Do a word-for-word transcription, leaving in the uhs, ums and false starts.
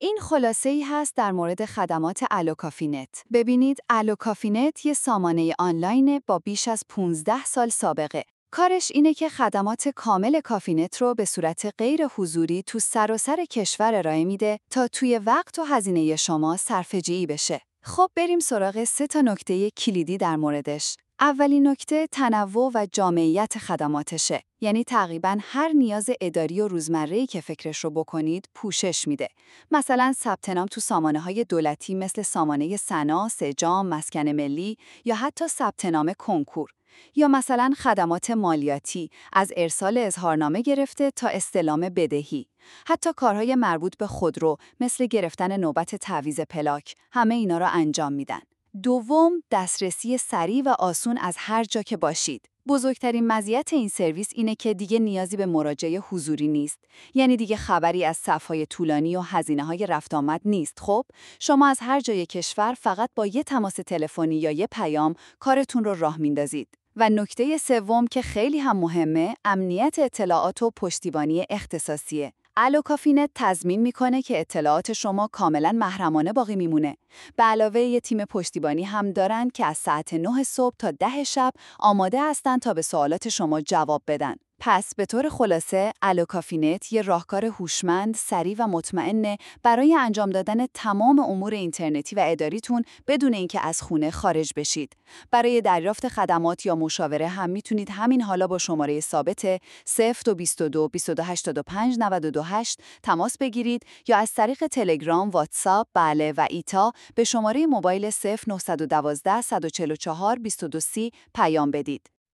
این خلاصه ای هست در مورد خدمات الو کافی نت. ببینید الو کافی نت یه سامانه آنلاین با بیش از پانزده سال سابقه. کارش اینه که خدمات کامل کافی نت رو به صورت غیر حضوری تو سراسر کشور ارائه میده تا توی وقت و هزینه شما صرفه‌جویی بشه. خب بریم سراغ سه تا نکته کلیدی در موردش. اولین نکته تنوع و جامعیت خدماتشه. یعنی تقریباً هر نیاز اداری و روزمره‌ای که فکرش رو بکنید پوشش میده. مثلا ثبت نام تو سامانه‌های دولتی مثل سامانه سنا، سجام، مسکن ملی یا حتی ثبت نام کنکور. یا مثلا خدمات مالیاتی از ارسال اظهارنامه گرفته تا استلام بدهی. حتی کارهای مربوط به خودرو مثل گرفتن نوبت تعویض پلاک، همه اینا را انجام میدن. دوم، دسترسی سریع و آسون از هر جا که باشید. بزرگترین مزیت این سرویس اینه که دیگه نیازی به مراجعه حضوری نیست. یعنی دیگه خبری از صف‌های طولانی و هزینه‌های رفت آمد نیست. خب، شما از هر جای کشور فقط با یه تماس تلفنی یا یه پیام کارتون رو راه میندازید. و نکته سوم که خیلی هم مهمه، امنیت اطلاعات و پشتیبانی اختصاصیه. الو کافی نت تضمین میکنه که اطلاعات شما کاملا محرمانه باقی میمونه. به علاوه یه تیم پشتیبانی هم دارن که از ساعت نه صبح تا ده شب آماده هستن تا به سوالات شما جواب بدن. پس به طور خلاصه الو کافی نت یه راهکار هوشمند، سریع و مطمئنه برای انجام دادن تمام امور اینترنتی و اداریتون بدون اینکه از خونه خارج بشید. برای دریافت خدمات یا مشاوره هم میتونید همین حالا با شماره ثابت صفر دو دو دو دو دو هشت پنج نه دو هشت تماس بگیرید یا از طریق تلگرام، واتساپ، بله و ایتا به شماره موبایل صفر نه یک دو صد و چهل و چهار بیست و دو سی پیام بدید.